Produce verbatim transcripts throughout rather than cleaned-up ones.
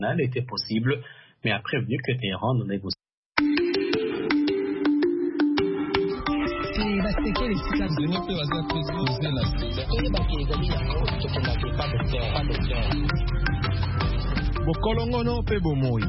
était possible, mais a prévenu que Téhéran ne négocie. Bokolongono pe bomoi.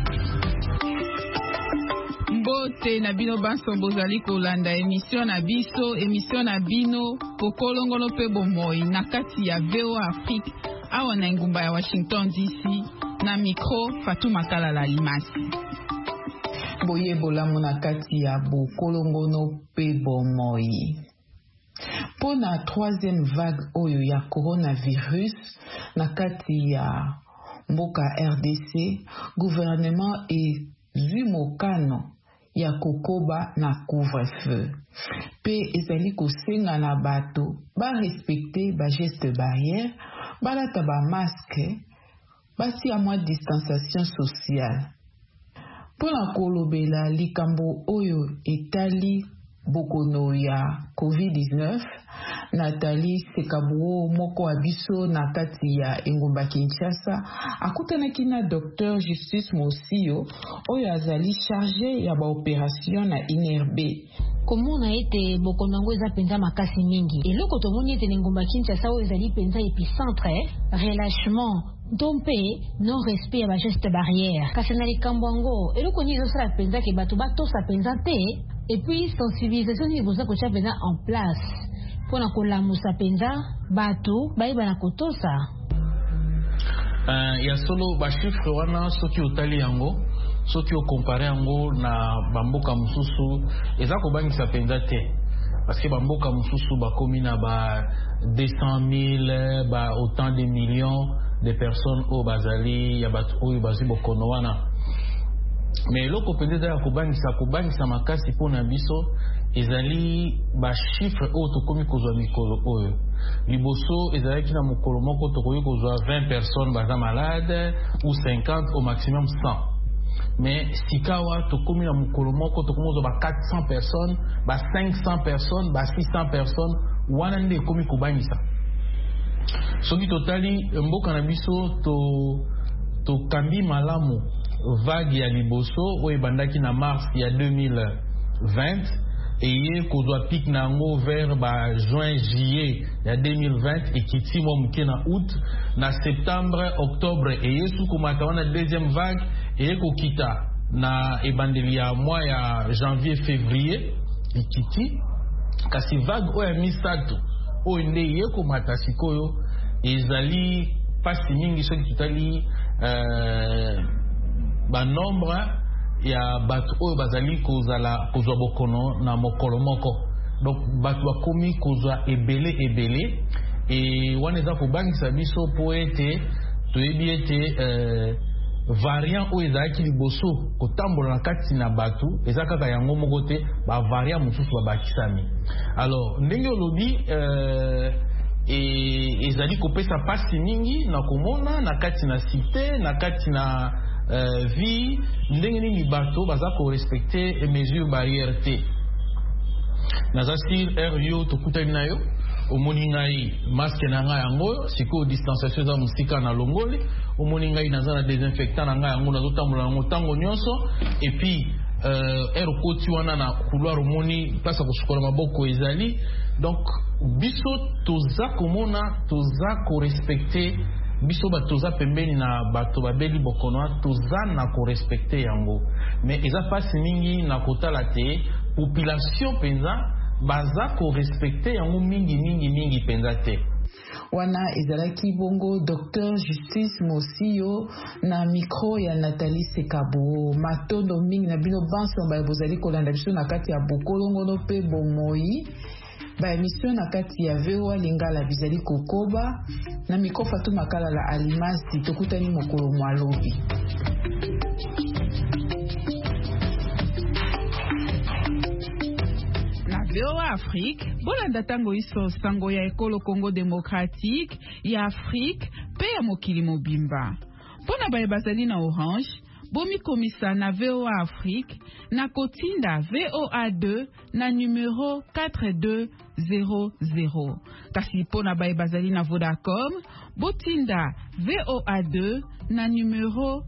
Mbote na bino banso bozali kolanda émission na biso émission na bino Bokolongono pe bomoi na kati ya V O A Afrique awa na ngumba ya Washington D C na micro Fatou Makala la Limasi. Boye bolamu na kati ya Bokolongono pe bomoi. Pour la troisième vague oyo ya coronavirus na kati ya mboka R D C, gouvernement et zumokano ya kokoba na couvre-feu. Pe ezali kosenga na bato ba respecter ba geste barrière, balata ba masque, basi a moins distanciation sociale. Pour la kolobela likambo oyo etali bokono ya covid dix-neuf, Nathalie Sekabuo moko abiso na kati ya engumba Kinshasa akutanaki na docteur Justice Mosio oyo azali chargé ya ba opération na I N R B. Komona ete bokono yango eza penza makasi mingi. Eloko tomoni ete engumba Kinshasa oyo ezali penza épicentre, relâchement dompe non respect ya ba geste barrière. Kasi na likambo yango eloko ni ezosala penza ke bato batosa penza te, et puis sensibilisation ni boza ko cha penza en place. Pona kolamusa penza bato baiba na kotosa. Uh, ya solo ba chiffre wana soki otali yango soki o compare yango na bamboka mususu eza ko bangisa penza te, parce que bamboka mususu bakomi na ba deux cent mille ba autant de millions de personnes au bazali ya bato oyo bazi bokono wana. Mais loko penza ya ko bangisa ko bangisa makasi pona biso ezali ba chiffre o tokomi kozwa mikolo oyo liboso ezali kina mokolo moko tokomi kozwa vingt personnes baza malade ou cinquante au maximum cent. Mais sikawa tokomi na mokolo moko tokomi kozwa ba quatre cents personnes, ba cinq cents personnes, ba six cents personnes, wana nde ekomi kobangisa. Soki totali mboka na biso to to kambi malamu vague ya liboso oyo ebandaki na mars ya deux mille vingt et kozwa pic nango vers ba juin juillet ya deux mille vingt et kiti mo mke na août na septembre octobre et sous komata wana deuxième vague et kokita na ebandeli ya mois ya janvier février ikiti kasi vague oyo misato oyo nde ye komata sikoyo ezali pasi mingi soki tutali euh, ba nombre ya bato oyo bazali kozala kozwa bokono na mokolo moko, donc bato bakomi kozwa ebele ebele et wana eza kobangisa biso po ete toyebi ete euh, variant oyo ezalaki liboso kotambola na kati na bato eza kaka yango moko te, ba variant mosusu babakisami. Alors ndenge olobi euh, e ezali kopesa pasi mingi na komona na kati na cité na kati na Uh, vie ndenge nini bato baza ko respecter mesures barrières te. Naza sur R yo tokutani nayo omoni ngai masque na ngai yango siko distanciation za musika na longoli, omoni ngai naza na désinfectant na ngai yango nazo tambola yango tango nyonso, et puis euh er koti wana na couloir omoni place ko sukola maboko ezali. Donc biso toza komona toza ko respecter biso batoza pembeni na bato babeli bokono toza na ko respecter yango, mais eza pasi mingi na kotala te population penza baza ko respecter yango mingi mingi mingi penza te. Wana ezalaki bongo docteur Justice Mosio na micro ya Nathalie Sekabuo. Matondo mingi na bino banso ba bozali kolanda biso na kati ya Bokolongono pe bomoi. Ba émission na kati ya V O A Lingala bizali kokoba na micro Fatou Makala la Alimasi tokutani mokolo mwalobi. Na V O A Afrique, bolanda tango iso sango ya ekolo Congo démocratique ya Afrique pe ya mokili mobimba. Pona baye bazali na Orange, bomi komisa na V O A Afrique na kotinda V O A deux na numéro quatre deux zéro zéro. Kasi pona baye bazali na Vodacom, botinda V O A deux na numero